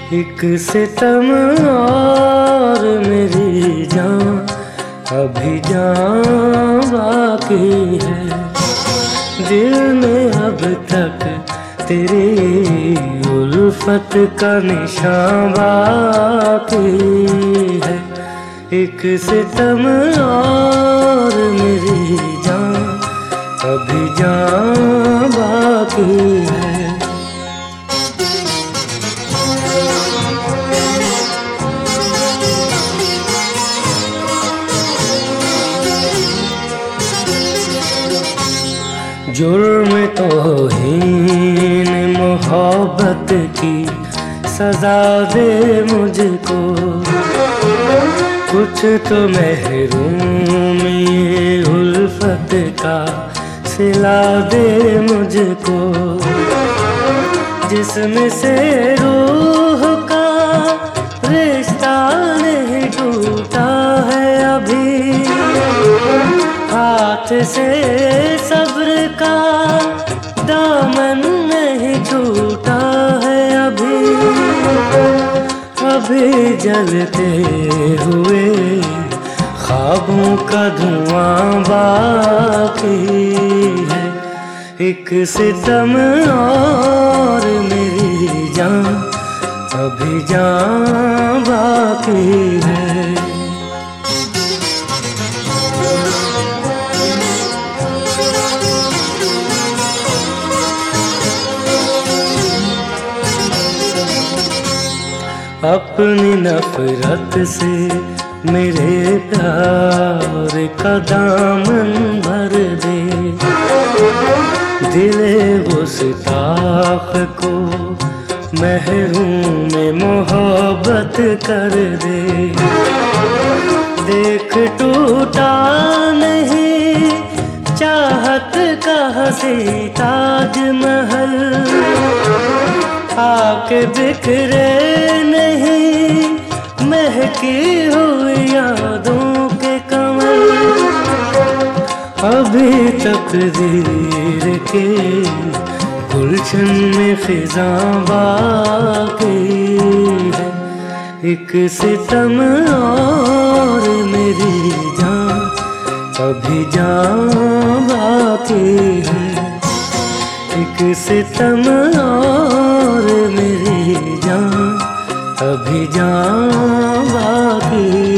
एक सितम और मेरी जान अभी जान बाकी है। दिल में अब तक तेरी उल्फत का निशान बाकी है। एक सितम और मेरी जान अभी जान बाकी है। जुर्म तौहीन मोहब्बत की सजा दे मुझको, कुछ तो महरूम ये उल्फत का सिला दे मुझको। जिस्म से रूह का रिश्ता नहीं टूटा है अभी, हाथ से सब्र का दामन नहीं छूटा है अभी। अभी जलते हुए ख्वाबों का धुआं बाकी है। एक सितम और मेरी जान अभी जान बाकी है। अपनी नफरत से मेरे प्यार का दामन भर दे, दिले गुस्ताख को महरूम मोहब्बत कर दे। देख टूटा नहीं चाहत का हंसी ताजमहल, आके बिखरे नहीं महकी हुई यादों के कमल। अभी तकदीर के गुलशन में फिजां बाकी है। एक सितम और मेरी जान अभी जान बाकी है। एक सितम और मेरी जान अभी जान बाकी